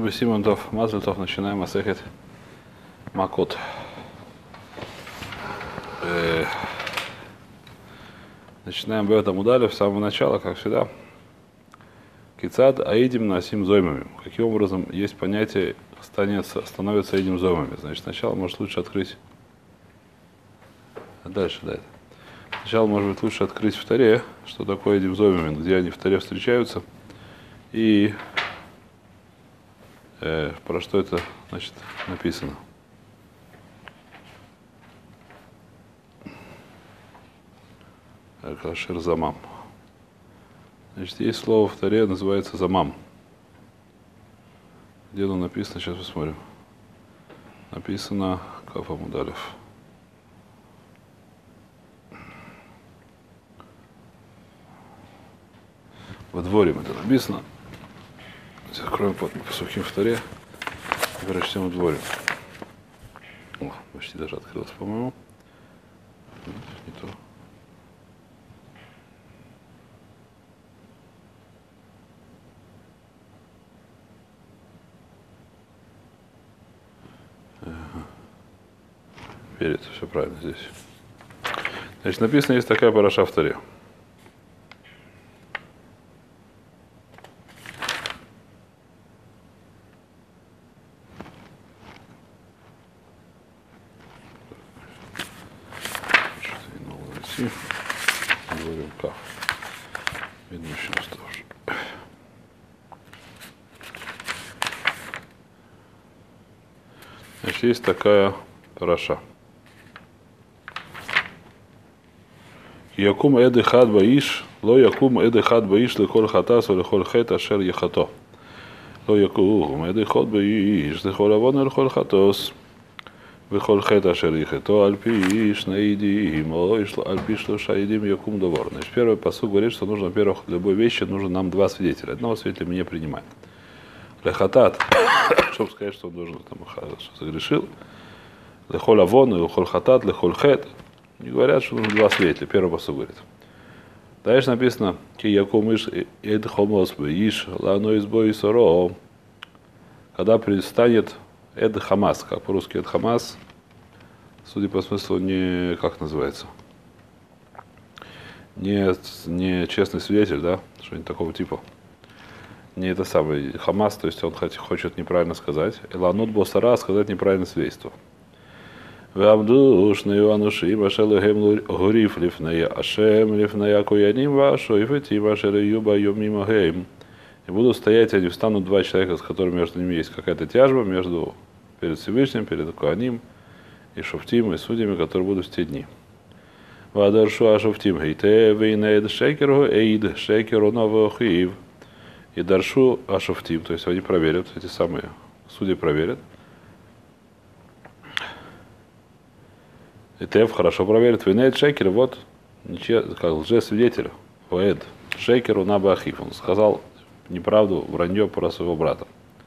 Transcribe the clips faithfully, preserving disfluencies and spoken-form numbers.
Симонтов, Мазлитов, начинаем Масехет Макот. Э, начинаем в этом ударе с самого начала, как всегда. Кицад аидим насим зоймами. Каким образом есть понятие становится, становится аидим зоймами? Значит, сначала может лучше открыть. А дальше, да. Сначала, может быть, лучше открыть в Торе, что такое аидим зоймами, где они в Торе встречаются. И э, про что это, значит, написано. Кашир замам. Значит, есть слово в Торе, называется замам. Где оно написано, сейчас посмотрим. Написано Кафа Мудалев. Во дворе это написано. Сейчас откроем по, по сухим в Торе и прочтем во дворе. О, почти даже открылось, по-моему. Не то. Перед, все правильно здесь. Значит, написано, есть такая параша в Торе. Говорим каф. Видно, еще осталось. Значит, есть такая параша. Якум эды хад баиш, ло якум эды хад баиш лихоль хатас, лихоль хет ашер ехато. Ло якум эды хад баиш, лихоль авон лихоль хатос. Вихоль хет ашер ехато, альпиш наидим, альпиш лошаидим якум довор. Значит, первый посуд говорит, что нужно, во-первых, для любой вещи нужно нам два свидетеля. Одного свидетеля мы не принимаем. Лехатат, чтобы сказать, что он должен там согрешил. Лихоль авон, лихоль хатат, лихоль хет. Не говорят, что нужно два свидетеля. Первый посуд говорит. Дальше написано, ки якумиш эд хомос баиш, лано избой соро. Когда предстанет эд хамас, как по-русски эд хамас, судя по смыслу, не, как называется, не, не честный свидетель, да, что-нибудь такого типа. Не это самое, хамас, то есть он хочет неправильно сказать. Ланут босара, сказать неправильное свидетельство. ועמדו שני אנשים אשר להם הוריף לפני השם, לפני הכהנים והשופטים אשר יהיו ביומים ההם. И будут стоять, они встанут два человека, с которыми между ними есть какая-то тяжба, между перед Всевышним, перед Коаним, и Шофтим, и судьями, которые будут в те дни. Вадаршу ашофтим хейте, вейнейд шекеру, эйд шекеру навохив. И даршу ашофтим, то есть они проверят, эти самые судьи проверят. И Тев хорошо проверит. Винейд Шекер, вот, как лжесвидетель, Ваэд, Шекеру на Бахиф. Он сказал неправду, вранье про своего брата.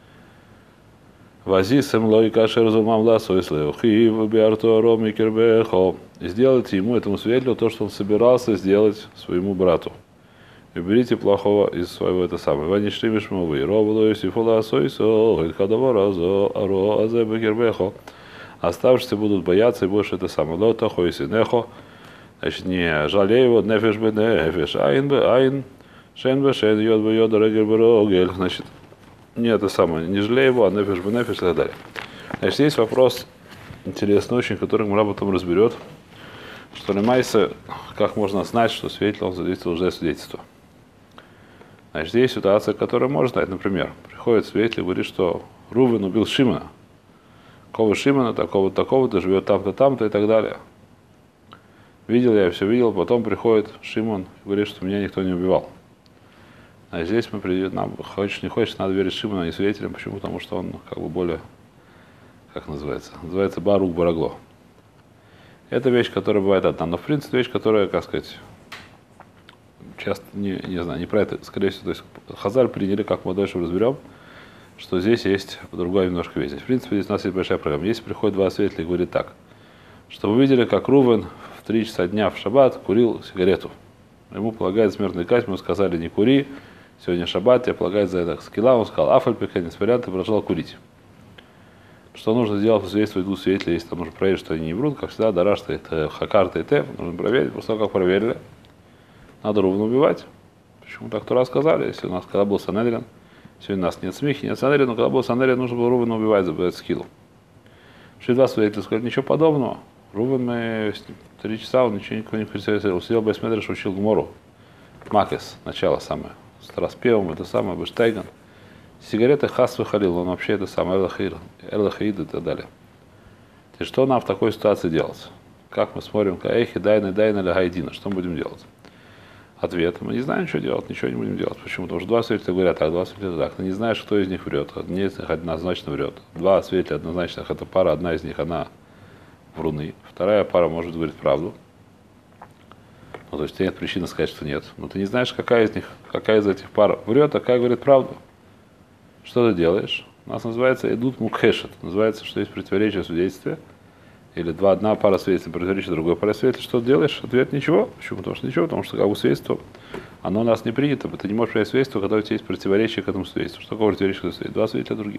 Вози сэм логика шерзумам ласо, если ухив, биарту ароми кирбехо. И сделайте ему, этому свидетелю, то, что он собирался сделать своему брату. И берите плохого из своего, это самое. Вани штимиш мовы, ровло юсифула сойсо, илькадавара зо, аро азебе кирбехо. Оставшиеся будут бояться и больше это самое. Лота хойсинехо. Значит, не жалей его, нефеш бе нефеш, айн бе айн, шен бе шен, йод бе йод, регель бе рогель. Значит, не это самое, не жалей его, а нефеш бе нефеш и так далее. Значит, есть вопрос интересный очень, который Гмара потом разберет, что лемайса, как можно знать, что свидетель он задействовал лжесвидетельство. Значит, есть ситуация, которая можно знать. Например, приходит свидетель и говорит, что Рувен убил Шимона. Такого Шимона, такого-то, такого-то, живет там-то, там-то и так далее. Видел я, все видел, потом приходит Шимон и говорит, что меня никто не убивал. А здесь мы придем, нам, хочешь не хочешь, надо верить Шимону, а не свидетелям. Почему? Потому что он как бы более, как называется, называется Барук Барагло. Это вещь, которая бывает одна, но в принципе вещь, которая, как сказать, часто, не, не знаю, не про это, скорее всего, то есть Хазаль приняли, как мы дальше разберем, что здесь есть другая немножко вещь. В принципе, здесь у нас есть большая проблема. Если приходит два свидетеля и говорит так, что вы видели, как Рувен в три часа дня в шаббат курил сигарету. Ему полагает смертная казнь, ему сказали, не кури, сегодня шаббат, тебе полагается за это скилла, он сказал, афальпика, несмотря, ты продолжал курить. Что нужно сделать, свидетельствовать двух свидетелей, если там нужно проверить, что они не врут, как всегда, дара стоит хакарта и теф, нужно проверить, после того, как проверили, надо ровно убивать. Почему так Тора сказали, если у нас когда был Санедрин, сегодня у нас нет смехи, нет Санедрина, но когда был Санедрин, нужно было ровно убивать, забывать скиллу. Шли два свидетеля, сказали, ничего подобного. Рувен мы три часа, он ничего никого не представил. Сидел Байсмедриш, учил Гмору. Макес, начало самое. С распевом, это самое, Бештайган. Сигареты хас выхалил, он вообще это самое, эрлахаид и так далее. И что нам в такой ситуации делать? Как мы смотрим, каэхи, дайны, дайны, лягайдина, что мы будем делать? Ответ, мы не знаем, что делать, ничего не будем делать. Почему? Потому что два свидетеля говорят так, два свидетеля так. Ты не знаешь, кто из них врет. Один из них однозначно врет. Два свидетеля однозначных, это пара, одна из них, она вруны. Вторая пара может говорить правду. Ну, то есть нет причины сказать, что нет. Но ты не знаешь, какая из них, какая из этих пар врет, а какая говорит правду. Что ты делаешь? У нас называется идут мукхешет. Называется, что есть противоречие в свидетельстве. Или два, одна пара свидетелей противоречит другой паре свидетелей. Что ты делаешь? Ответ ничего. Почему? Потому что ничего, потому что как бы свидетельство, оно у нас не принято. Ты не можешь принять свидетельство, когда у тебя есть противоречие к этому свидетельству. Что такое противоречие к этому свидетельству? Два свидетеля других.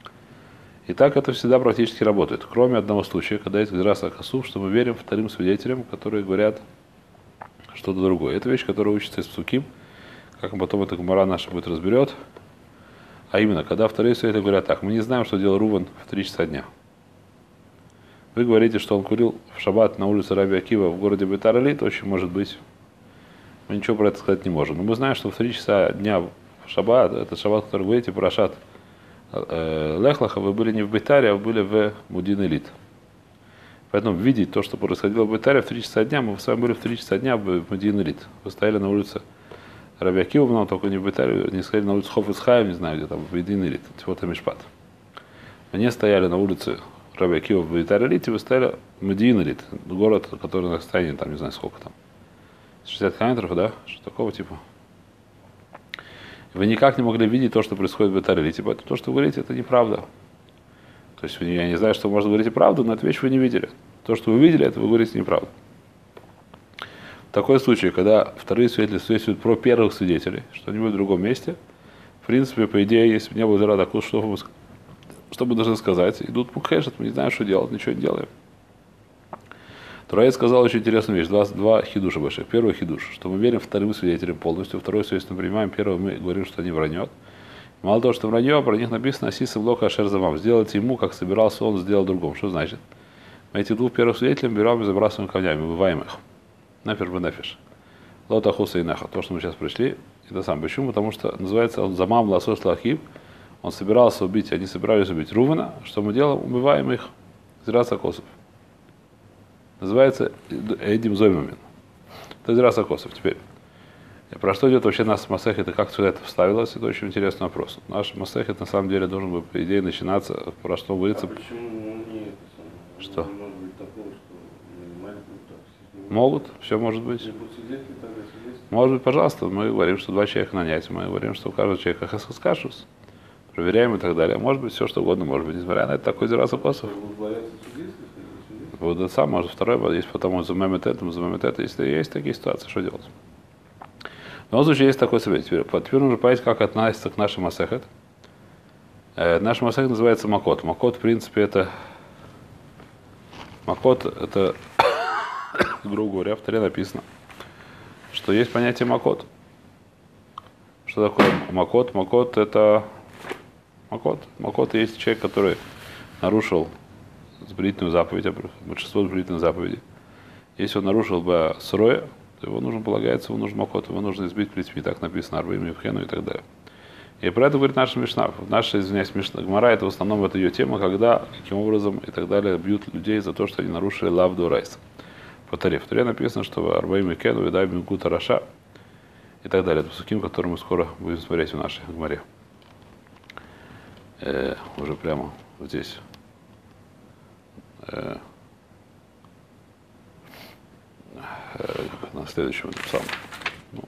И так это всегда практически работает. Кроме одного случая, когда есть раз акасув, что мы верим вторым свидетелям, которые говорят что-то другое. Это вещь, которая учится из псуким, как потом эта гмара наша будет разберет. А именно, когда вторые свидетели говорят так, мы не знаем, что делал Рувен в три часа дня. Вы говорите, что он курил в шаббат на улице Раби Акива в городе Бейтар-Илит, очень может быть. Мы ничего про это сказать не можем. Но мы знаем, что в три часа дня в шаббат, это шаббат, который вы говорите, Парашат Лехлаха, вы были не в Бейтаре, а вы были в Мудин-Илит. Поэтому видеть то, что происходило в Бейтаре в три часа дня, мы с вами были в три часа дня в Мудин-Илит. Вы стояли на улице Раби Акива, но только не в Бейтаре, не стояли на улице Хоф-Исхайм, не знаю, где там, в Мудин-Илит, вот Мишпат. Они стояли на улице Раби Акива в Бейтар-Илите, вы стояли в Мудин-Илит, город, который на расстоянии, там, не знаю, сколько там, шестьдесят километров, да, что такого типа. Вы никак не могли видеть то, что происходит в Бейтар-Илите, поэтому то, что вы говорите, это неправда. То есть я не знаю, что вы, может, говорите правду, но эту вещь вы не видели. То, что вы видели, это вы говорите неправду. Такой случай, когда вторые свидетели свидетельствуют про первых свидетелей, что-нибудь в другом месте, в принципе, по идее, если бы не было зара такого, что вы, что мы должны сказать, идут мукхешет, мы не знаем, что делать, ничего не делаем. Тураид сказал очень интересную вещь, два, два хидуша больших. Первый хидуш, что мы верим вторым свидетелям полностью, второй свидетель принимаем, первый мы говорим, что они вранет. Мало того, что вранье, про них написано «Асиса блока ашерзамам». Сделать ему, как собирался он, сделал другому. Что значит? Мы этих двух первых свидетелей берем и забрасываем камнями, выбиваем их. Нафиш бы нафиш. Лота хуса и наха. То, что мы сейчас пришли, это сам. Почему? Потому что называется он замам ласос лахиб. Он собирался убить, они собирались убить Рувена. Что мы делаем? Убиваем их. Зираса косов. Называется Эдим Зоймамин. Это Зираса косов. Теперь. Про что идет вообще наш масехет и как сюда это вставилось? Это очень интересный вопрос. Наш масехет на самом деле должен бы, по идее, начинаться, про что говорится. А почему не это самое? Что? Не может быть такого, что маленькую так. Могут, все может быть. Может быть, пожалуйста, мы говорим, что два человека нанять, мы говорим, что у каждого человека хаскашус, проверяем и так далее. Может быть, все что угодно, может быть, несмотря на это, такой зираса косов. Вот это сам, может, второй, есть потому замемет это, замемет это, если есть такие ситуации, что делать? В любом случае есть такой совет. Теперь, теперь нужно понять, как относится к нашему масехет. Э, наш масехет называется макот. Макот, в принципе, это макот, это, грубо говоря, в Торе написано, что есть понятие макот. Что такое макот? Макот это макот. Макот есть человек, который нарушил сбрительную заповедь, большинство сбрительных заповедей. Если он нарушил бы сроя, то его нужно, полагается, его нужно макот, его нужно избить плетьми, так написано, арбаим евхену и так далее. И про это говорит наша Мишна. Наша, извиняюсь, Мишна Гмара, это в основном это ее тема, когда, каким образом и так далее бьют людей за то, что они нарушили лавду райса. По Торе. В Торе написано, что арбаим евхену, видай бинкута раша и так далее. Это псуким, который мы скоро будем смотреть в нашей Гмаре. Э, уже прямо вот здесь. Э, на следующем написал. Ну.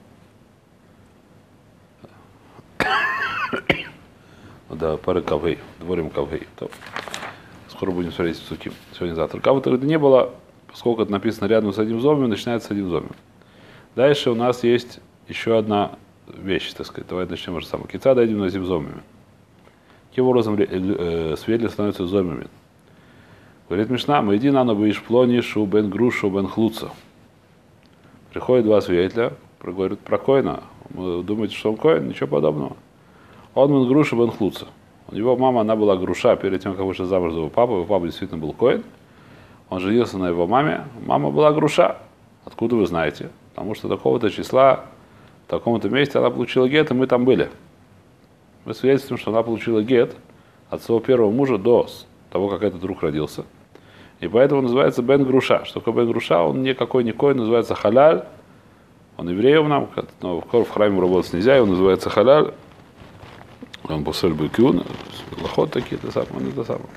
Да, пары кавей, дворим кавей. Скоро будем смотреть в суким. Сегодня-завтра. Кого тогда не было, поскольку это написано рядом с одним зомби, начинается с одним зомби. Дальше у нас есть еще одна вещи, так сказать. Давай начнем уже самое. Кица дойдем на зим зомами. Каким образом э, свидетели становятся зомами? Говорит Мишна, мы иди на нобы плони шу бен грушу бен хлуца. Приходят два свидетеля, говорят про коина. Вы думаете, что он коин? Ничего подобного. Он бен грушу бен хлуца. У него мама, она была груша перед тем, как вышла замуж за его папу. Его папа действительно был коин. Он женился на его маме. Мама была груша. Откуда вы знаете? Потому что такого-то числа, в таком-то месте она получила гет, и мы там были. Мы свидетельствуем, что она получила гет от своего первого мужа до того, как этот друг родился. И поэтому он называется Бен Груша. Что такое Бен Груша? Он никакой не коин, называется халяль. Он евреем нам, но в храме работать нельзя, его называется халяль. Он посоль бекюн, лохот такие, это самое, он это самое.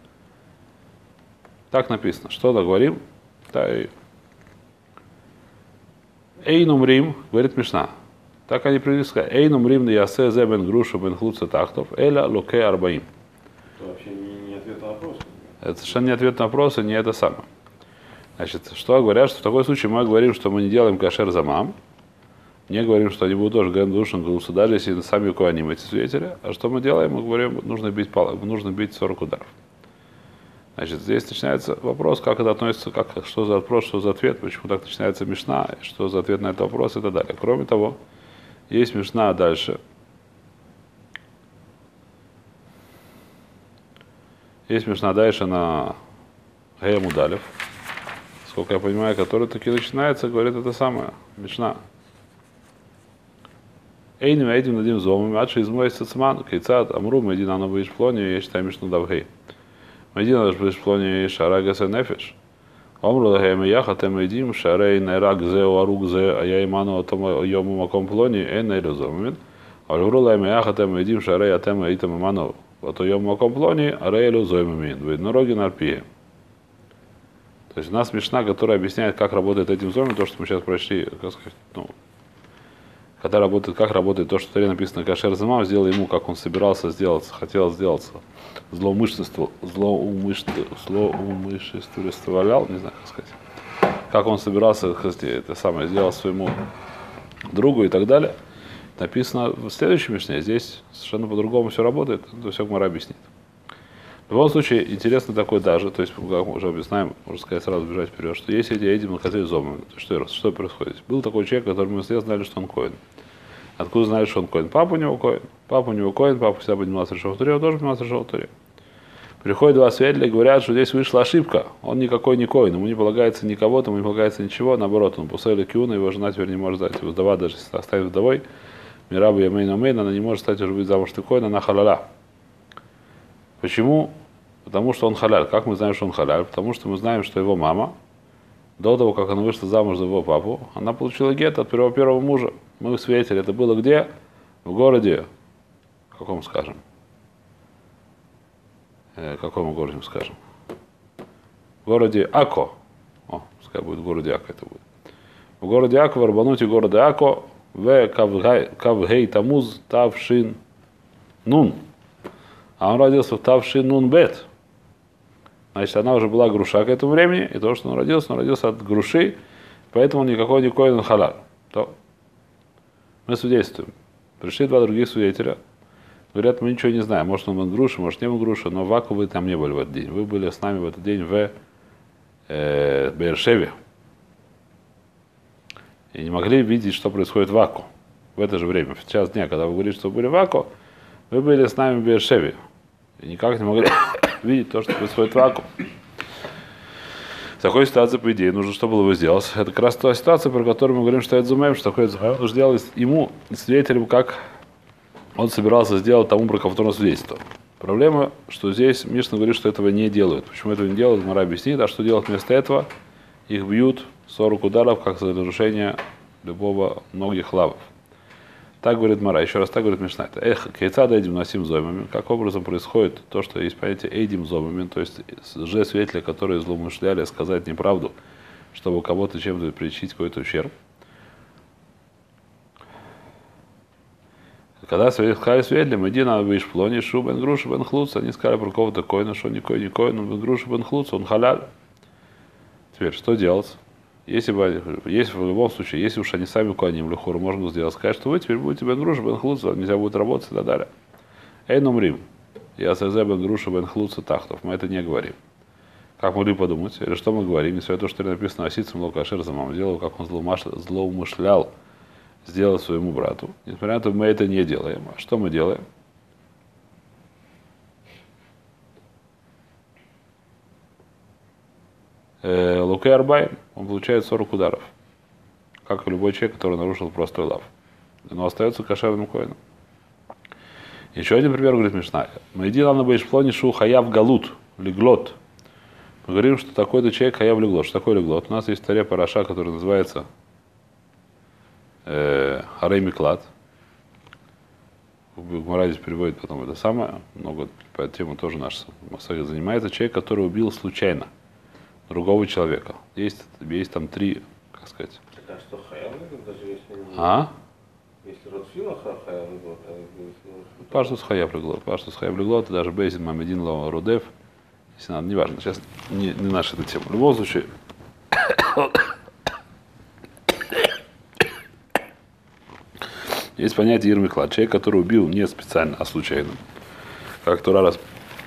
Так написано. Что договорим? Эйнум Рим, говорит Мишна. Так они привели сказать. Эйнум Рим ясе зе бен груша бен хлуца тахтов, эля локе арбаим. Это вообще не, не ответ на вопрос. Это совершенно не ответ на вопрос, и не это самое. Значит, что говорят, что в такой случае мы говорим, что мы не делаем кашер замам, не говорим, что они будут тоже ген душен груша, даже если сами коаним эти свидетели. А что мы делаем? Мы говорим, нужно бить, нужно бить сорок ударов. Значит, здесь начинается вопрос, как это относится, как, что за вопрос, что за ответ, почему так начинается Мишна, что за ответ на этот вопрос и так далее. Кроме того, есть Мишна дальше. Есть Мишна дальше на Гея Мудалев, сколько я понимаю, который таки начинается, говорит это самое, Мишна. Эйним эйдим надим зомами, адши измой сацман, кейцад, амру, мэйдин ано бэйш плони, я считаю Мишну давгей. Мэйдин ано бэйш плони шарага нефиш. Омру лахем яхат эм эйдим, шарей найрак зе уарук зе, а я иману атом йому маком плони, эн нейру зомамин. Омру лахем яхат эм эйдим, шарей атем эйтам иману, а то йому маком плони, а рейлю зомамин. Видно, роги нарпие. То есть у нас Мишна, которая объясняет, как работает этим зомами, то, что мы сейчас прочли, как сказать, ну, когда работает, как работает то, что в Торе написано кашер замам, сделал ему, как он собирался сделаться, хотел сделаться, злоумышленство, злоумышленство, злоумышленствовал, не знаю, как сказать, как он собирался, сказать, это самое, сделал своему другу и так далее. Написано в следующем Мишне, здесь совершенно по-другому все работает, это все Гмара объяснит. В любом случае, интересно такое даже, то есть, как мы уже объясняем, можно сказать, сразу бежать вперед, что если эти эдим наказали зомами, то что, что происходит? Был такой человек, который мы все знали, что он коин. Откуда знали, что он коин? Папа у него коин. Папа у него коин, папа всегда поднимался решал в Торе, он тоже поднимался решал в Торе. Приходят два свидетеля и говорят, что здесь вышла ошибка, он никакой не коин, ему не полагается никого, ему не полагается ничего, наоборот, он пусали киуна, его жена теперь не может стать, его вдова, даже если оставит вдовой, Мирабу Ямейна Мейна, она не может стать уже быть замуж коин, она халяля. Почему? Потому что он халяль. Как мы знаем, что он халяль? Потому что мы знаем, что его мама, до того, как она вышла замуж за его папу, она получила гет от первого, первого мужа. Мы свидетели. Это было где? В городе, каком скажем? Э, каком городе скажем? В городе Ако. О, пускай будет в городе Ако это будет. В городе Ако, в Арбануте города Ако, в Кавгей Тамуз Тавшин Нун. А он родился в Тавшин Нун Бет. Значит, она уже была груша к этому времени, и то, что он родился, он родился от груши, поэтому он никакой не коин халаль. То мы свидетельствуем. Пришли два других свидетеля, говорят, мы ничего не знаем, может он был груша, может не был груша, но в Аку вы там не были в этот день. Вы были с нами в этот день в э, Беершеве. И не могли видеть, что происходит в Аку в это же время. В час дня, когда вы говорите, что вы были в Аку, вы были с нами в Беершеве. И никак не могли видеть то, что происходит в Аку. В такой ситуации, по идее, нужно что было бы сделать. Это как раз та ситуация, про которую мы говорим, что это зумеем, что такое зумеем. Нужно сделать ему, свидетелем, как он собирался сделать тому, про которого свидетельство. Проблема, что здесь Мишна говорит, что этого не делают. Почему этого не делают, Гмара объяснит. А что делать вместо этого? Их бьют сорок ударов, как за нарушение любого многих лавов. Так говорит Мара, еще раз так говорит Мишна. Эх, кейца да эйдим носим зомами. Как образом происходит то, что есть понятие эйдим зомами, то есть же свидетели, которые злоумышляли сказать неправду, чтобы кого-то чем-то причинить какой-то ущерб. Когда сказали свидетелям, иди на виш плони, шу бен груша бен хлуц, они сказали про кого-то коина, что не коин, не коин, он бен груша бен хлуц, он халяль. Теперь, что делать? Если бы, если в любом случае, если уж они сами уклоним лихору, можно сделать, сказать, что вы теперь будете бен груша, бен хлуца, нельзя будет работать и так далее. Эй, номрим. Я сэзэ бен груша, бен хлуца тахтов. Мы это не говорим. Как могли подумать? Или что мы говорим? Несмотря на то, что написано осицем локашер за маму, делал, как он злоумышлял сделать своему брату. Несмотря на то, мы это не делаем. А что мы делаем? Лукей Арбай, он получает сорок ударов. Как и любой человек, который нарушил простой лав. Но остается кошерным коином. Еще один пример, говорит Мишна. Майди лана бейшплони шу хаяв галут, леглот. Мы говорим, что такой-то человек хаяв леглот. Что такое леглот? У нас есть в Торе параша, который называется э, Харей Миклад. Гмара здесь переводит потом это самое. Много по этой теме тоже наш Масахет занимается. Человек, который убил случайно другого человека. Есть, есть там три, как сказать. Так, а что хаяв леглот, даже если не... А? Если родфила хаяв леглот, а если... Паштус хаяв леглот. Паштус хаяв леглот, даже Бейзин Мамедин Лава Рудев. Если надо, неважно. Сейчас не, не наша эта тема. В любом случае, есть понятие Ирмиклад. Человек, который убил не специально, а случайно. Как Тора раз...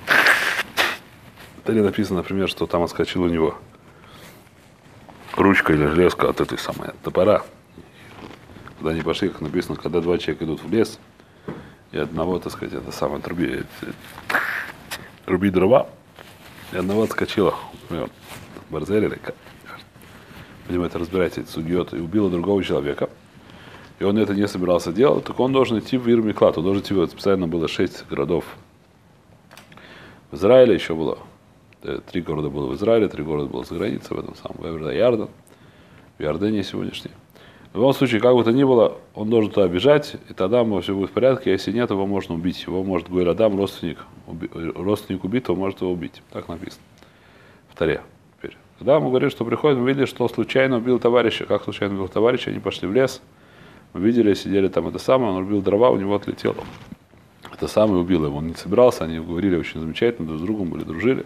Или написано, например, что там отскочила у него ручка или железка от этой самой от топора. Когда они пошли, как написано, когда два человека идут в лес, и одного, так сказать, это самое, труби, руби дрова, и одного отскочила, например, Барзель или как. Будем это разбирать, эти судьет, и убила другого человека. И он это не собирался делать, так он должен идти в Ирмиклад. Он должен идти, вот специально было шесть городов в Израиле, еще было три города было в Израиле, три города было за границей, в этом самом в Ярдан, в Иордании сегодняшней. В любом случае, как бы то ни было, он должен туда бежать, и тогда все будет в порядке. Если нет, его можно убить. Его может Гой Адам, родственник, уби, родственник убитого, может его убить. Так написано в Торе. Теперь. Когда мы говорим, что приходит, мы видели, что случайно убил товарища. Как случайно убил товарища? Они пошли в лес. Мы видели, сидели там это самое, он убил дрова, у него отлетело. Это самое убило его. Он не собирался, они говорили очень замечательно, друг с другом были, дружили.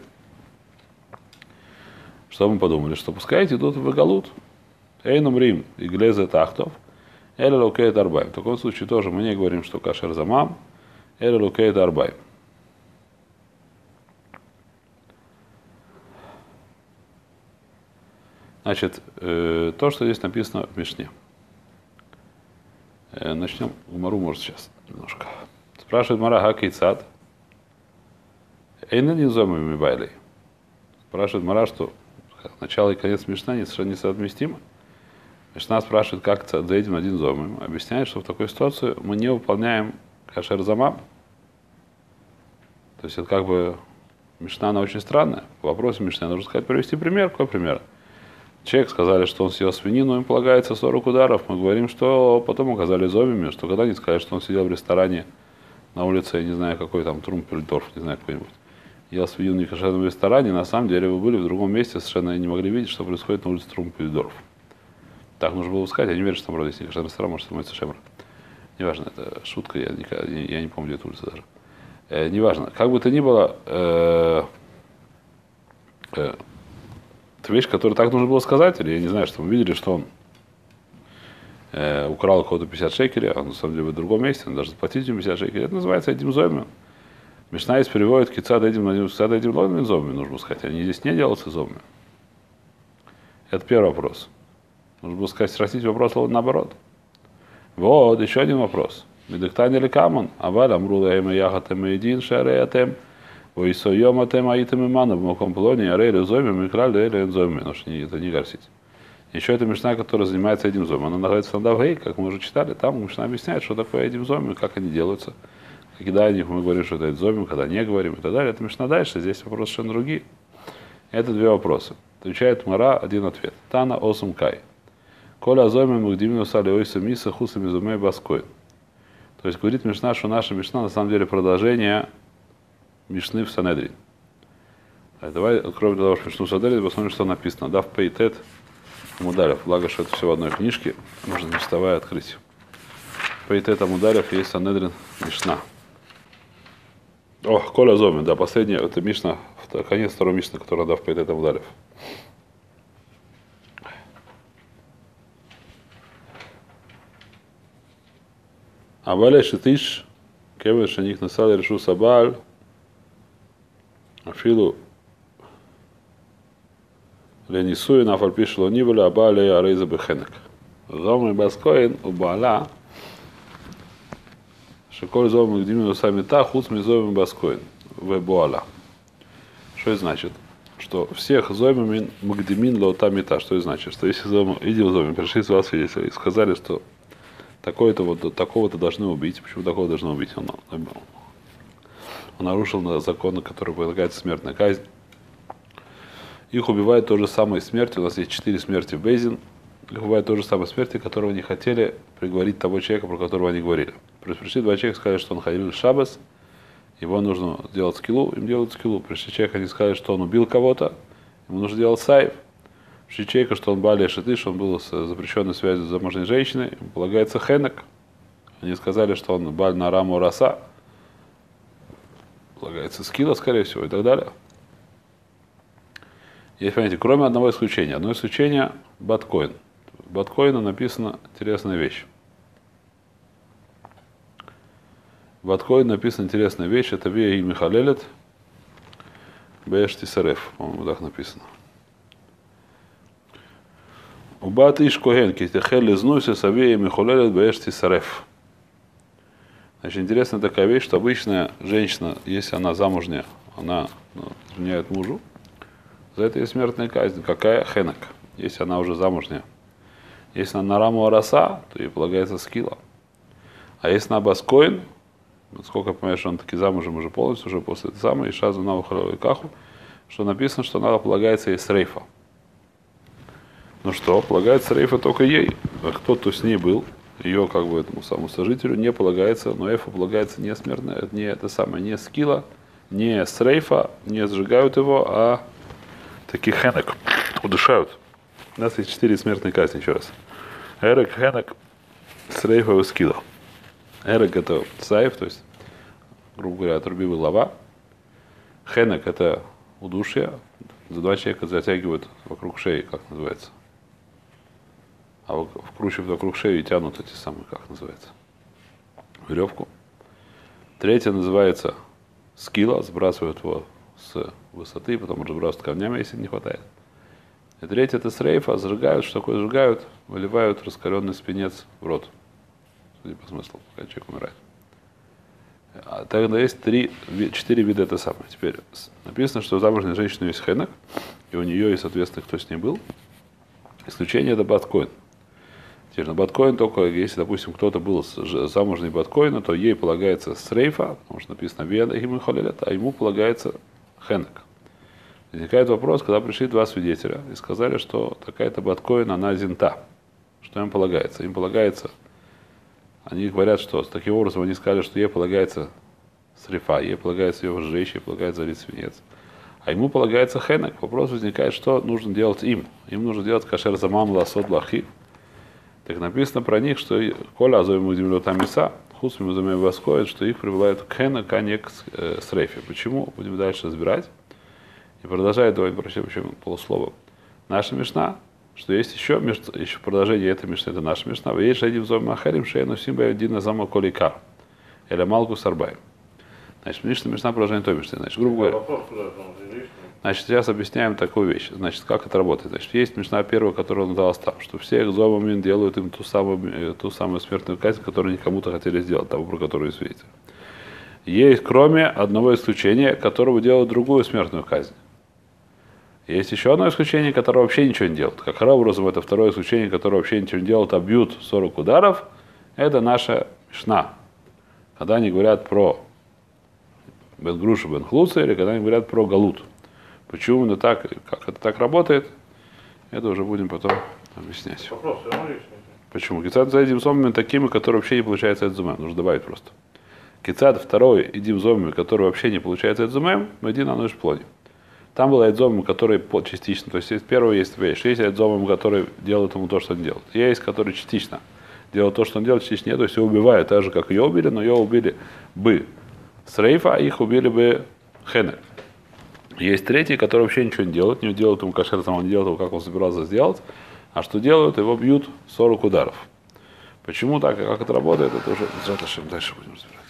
Что мы подумали? Что пускай идут в Галут. Эйнум Рим и Глезе Тахтов, Эля Лукейт Арбайм. В таком случае тоже мы не говорим, что кашер замам, Эля Лукейт Арбайм. Значит, э, то, что здесь написано в Мишне. Э, начнем. Гмару, может, сейчас немножко. Спрашивает Мара Хакейцад. Эйнен Низомы Мибайлей. Спрашивает Мара, что начало и конец Мишна совершенно несовместимы. Мишна спрашивает, как за этим один зомим. Объясняет, что в такой ситуации мы не выполняем кашер замам. То есть это как бы Мишна, она очень странная. По вопросу Мишны нужно сказать, привести пример. Какой пример? Человек сказали, что он съел свинину, им полагается сорок ударов. Мы говорим, что потом указали зомими, что когда они сказали, что он сидел в ресторане на улице, я не знаю, какой там Трумпельдорф, не знаю, какой-нибудь, ел свинину в некошерном ресторане, на самом деле вы были в другом месте, совершенно не могли видеть, что происходит на улице Трумпельдорф. Так нужно было сказать, я не верю, что там вроде есть некошерный ресторан, может, становится Шемр. Неважно, это шутка, я, никогда, я, я не помню, где эта улица даже. Э, неважно, как бы то ни было, э, э, это вещь, которую так нужно было сказать, или я не знаю, что мы видели, что он э, украл у кого-то пятьдесят шекелей, а он на самом деле в другом месте, он даже заплатить ему пятьдесят шекелей. Это называется этим зомим. Мишна есть переводит кицад этим, кицад этим ломим зомим, нужно сказать. Они здесь не делаются зомим. Это первый вопрос. Нужно было сказать, спросить вопрос наоборот. Вот, еще один вопрос. Медектани ли камон, аваль амру лаэма яхатем един шареятем, войсойом атем аитем иману, в моком полоне, арейли зомим, и крали эйли зомим. Но что это не горсить. Еще это Мишна, которая занимается этим зомим. Она находится на Давгей, как мы уже читали. Там Мишна объясняет, что такое этим зомим, как они делаются. Когда о них мы говорим, что это зомим, когда не говорим и так далее. Это Мишна дальше. Здесь вопросы совершенно другие. Это две вопроса. Отвечает Мара, один ответ. Тана осум кай. Коля зомим магдимину сали ойса миса хусами зумей баской. То есть говорит Мишна, что наша Мишна на самом деле продолжение Мишны в Санедрин. Давай откроем для того, Мишну в Санедрин, посмотрим, что написано. Дав пейтет Амударев. Благо, что это все в одной книжке. Можно не вставая открыть. Пейтет Амударев есть Санедрин Мишна. О, Коля зомим, да, последняя, это Мишна, конец второй Мишны, которая дав Пейтет Амударев. Абале шитиш, кеве шаник насал решу сабаль, афилу ленисуй на фальпишло нибуля, абале арейза бехенек. Зомы баскоин у баала, шиколь зомы гдимину самита, хуц ми зомы баскоин в буала. Что это значит? Что всех зомим магдемин лоута мета. Что это значит? Что если зомы, идем зомим, пришли с вас свидетели и сказали, что такое-то вот, такого-то должны убить. Почему такого должны убить? Он, он, он нарушил законы, которые предлагают смертная казнь. Их убивают той же самой смертью. У нас есть четыре смерти в Бейзин. Их убивают той же самой смерти, которого не хотели приговорить того человека, про которого они говорили. Пришли два человека, сказали, что он халиль шабас, его нужно делать скиллу, им делают скиллу. Пришли человек, они сказали, что он убил кого-то, ему нужно делать сайф. Пришли человека, что он бали шитыш, он был с запрещенной связью с замужней женщиной, ему полагается хенек. Они сказали, что он баль на раму раса, полагается скилла, скорее всего, и так далее. Есть, понимаете, кроме одного исключения. Одно исключение – баткоин. В баткоина написана интересная вещь. В баткоин написана интересная вещь. Это вия и михалелет бэш тисареф. По-моему, так написано. У бат иш коген китехел лизнуйся савия и михалелет бэш тисареф. Значит, интересная такая вещь, что обычная женщина, если она замужняя, она ну, изменяет мужу, за это есть смертная казнь. Какая? Хенек. Если она уже замужняя. Если она на раму араса, то ей полагается скилла. А если на баскоин, сколько я понимаю, что он таки замужем уже полностью, уже после этого самого, и шазу на ухалевой каху, что написано, что она полагается ей с рейфа. Ну что, полагается рейфа только ей. А кто-то с ней был, ее как бы этому самому сожителю не полагается, но эфа полагается не смертная, не это самое, не скилла, не с рейфа, не сжигают его, а таких хенек удушают. У нас есть четыре смертные казни, еще раз. Эрек, хенек, с рейфа и скилла. Эрек это сайф, то есть, грубо говоря, отрубил голова. Хенек это удушье. За два человека затягивают вокруг шеи, как называется. А вкручивают вокруг шеи и тянут эти самые, как называется, веревку. Третье называется скилла, сбрасывают его с высоты, потом разбрасывают камнями, если не хватает. И третье это с рейфа, зажигают, что такое сжигают, выливают раскаленный спинец в рот. Судя по смыслу, пока человек умирает. А тогда есть три, четыре вида это самое. Теперь написано, что у замужней женщины есть хенек, и у нее есть, соответственно, кто с ней был. Исключение это баткоин. Теперь на баткоин только, если, допустим, кто-то был с замужней баткоина, то ей полагается с рейфа, потому что написано «Веда ему холелет», а ему полагается хенек. Возникает вопрос, когда пришли два свидетеля и сказали, что такая-то баткоин, она зинта. Что им полагается? Им полагается, они говорят, что таким образом они сказали, что ей полагается срифа, ей полагается ее сжечь, ей полагается залить свинец. А ему полагается хенек. Вопрос возникает, что нужно делать им. Им нужно делать кашер замам ласот лахи. Так написано про них, что коля азоим удивлю тамиса, хусми музамей воскоет, что их прибывает к хенек, а не к срефе. Почему? Будем дальше разбирать. И продолжает, давайте прочтем еще полуслова. Наша мишна, что есть еще, еще продолжение этой мишны, это наша мишна. Есть же один зом махарим, шейну симба один зама коликар. Или малку сарбай. Значит, мишна, мишна продолжение той мишны. Значит, грубо говоря. Значит, сейчас объясняем такую вещь. Значит, как это работает. Значит, есть мишна первая, которую он дал там, что все их зомами делают им ту самую, ту самую смертную казнь, которую они кому-то хотели сделать, того, про которую свидетель. Есть, кроме одного исключения, которого делают другую смертную казнь. Есть еще одно исключение, которое вообще ничего не делает. Как образом, это второе исключение, которое вообще ничего не делает, а бьют сорок ударов, это наша мишна. Когда они говорят про бен грушу, бен хлуца, или когда они говорят про галут. Почему именно так, как это так работает, это уже будем потом объяснять. Вопрос, почему? Кицад за этим зомами такими, которые вообще не получается от зумем. Нужно добавить просто. Кицад второй, идим зомами, который вообще не получается от зумем, но один оно лишь плоди. Там был айдзомом, который частично, то есть есть первый, есть вещь. Есть айдзомом, который делает ему то, что он делает. Есть, который частично делает то, что он делает, частично нет, то есть его убивают так же, как ее убили, но ее убили бы с рейфа, а их убили бы хенек. Есть третий, который вообще ничего не делает, не делает ему кашер, сам он не делает его, как он собирался сделать, а что делают, его бьют сорок ударов. Почему так и как это работает, это уже дальше будем разбирать.